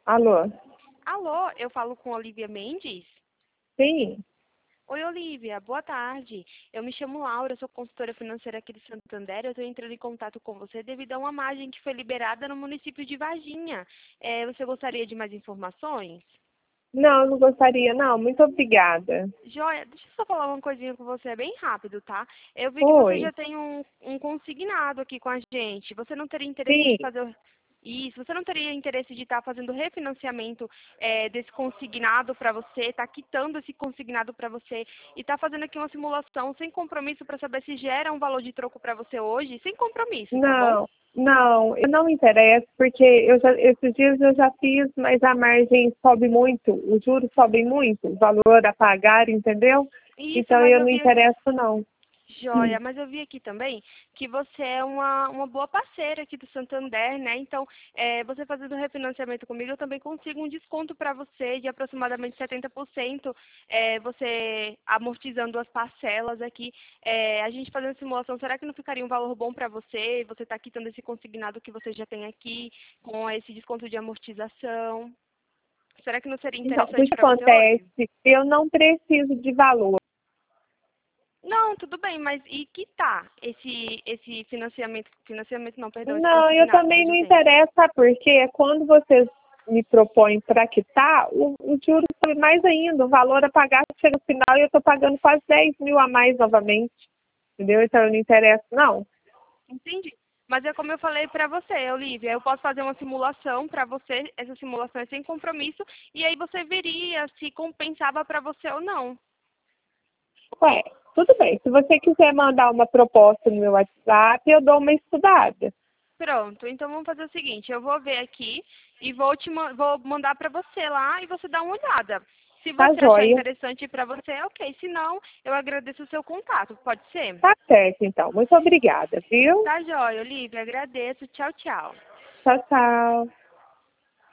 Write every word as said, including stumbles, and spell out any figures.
Alô? Alô, eu falo com Olivia Mendes? Sim. Oi, Olivia, boa tarde. Eu me chamo Laura, sou consultora financeira aqui de Santander. Eu estou entrando em contato com você devido a uma margem que foi liberada no município de Varginha. É, você gostaria de mais informações? Não, não gostaria, não. Muito obrigada. Joia, deixa eu só falar uma coisinha com você, é bem rápido, tá? Eu vi que você Oi. já tem um, um consignado aqui com a gente. Você não teria interesse Sim. de fazer o- isso? Você não teria interesse de estar fazendo refinanciamento é, desse consignado para você, tá quitando esse consignado para você e tá fazendo aqui uma simulação sem compromisso para saber se gera um valor de troco para você hoje, sem compromisso, tá bom? Não, não, eu não me interesso, porque eu já, esses dias eu já fiz, mas a margem sobe muito, os juros sobem muito, o valor a pagar, entendeu? Isso, Então mas eu eu não vi aqui. interesso, não. Joia, mas eu vi aqui também que você é uma, uma boa parceira aqui do Santander, né? Então, é, você fazendo refinanciamento comigo, eu também consigo um desconto para você de aproximadamente setenta por cento, é, você amortizando as parcelas aqui. É, a gente fazendo simulação, será que não ficaria um valor bom para você? Você está quitando esse consignado que você já tem aqui, com esse desconto de amortização. Será que não seria Então, o interessante que para você hoje? acontece? Eu não preciso de valor. Não, tudo bem, mas e quitar esse, esse financiamento, financiamento não, perdão, esse Não, eu consignado que também você não já tem? interessa, porque quando vocês me propõem para quitar, o, o juro sobe mais ainda, o valor a pagar chega no final e eu estou pagando quase dez mil a mais novamente, entendeu? Então eu não interesso, não. Entendi. Mas é como eu falei para você, Olivia, eu posso fazer uma simulação para você, essa simulação é sem compromisso, e aí você veria se compensava para você ou não. Ué, tudo bem, se você quiser mandar uma proposta no meu WhatsApp, eu dou uma estudada. Pronto, então vamos fazer o seguinte, eu vou ver aqui e vou te ma- vou mandar para você lá e você dá uma olhada. Se Tá você achar joia? interessante para você, ok. Se não, eu agradeço o seu contato, pode ser? Tá certo, então. Muito obrigada, viu? Tá joia, Olivia, agradeço. Tchau, tchau. Tchau, tchau.